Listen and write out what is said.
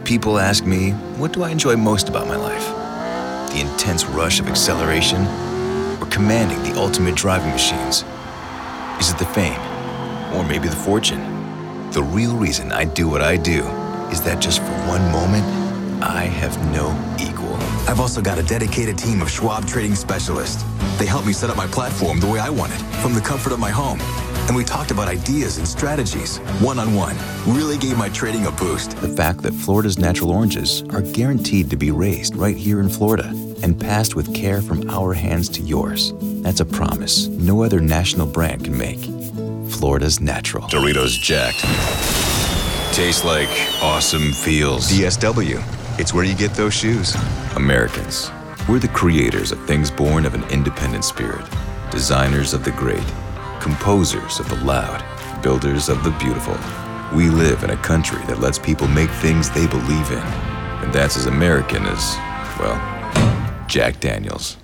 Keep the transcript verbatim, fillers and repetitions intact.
People ask me, what do I enjoy most about my life? The intense rush of acceleration or commanding the ultimate driving machines? Is it the fame or maybe the fortune? The real reason I do what I do is that just for one moment, I have no equal. I've also got a dedicated team of Schwab trading specialists. They help me set up my platform the way I want it, from the comfort of my home. And we talked about ideas and strategies, one-on-one. Really gave my trading a boost. The fact that Florida's natural oranges are guaranteed to be raised right here in Florida and passed with care from our hands to yours. That's a promise no other national brand can make. Florida's natural. Doritos Jacked. Tastes like awesome feels. D S W. It's where you get those shoes. Americans, we're the creators of things born of an independent spirit, designers of the great, composers of the loud, builders of the beautiful. We live in a country that lets people make things they believe in. And that's as American as, well, Jack Daniels.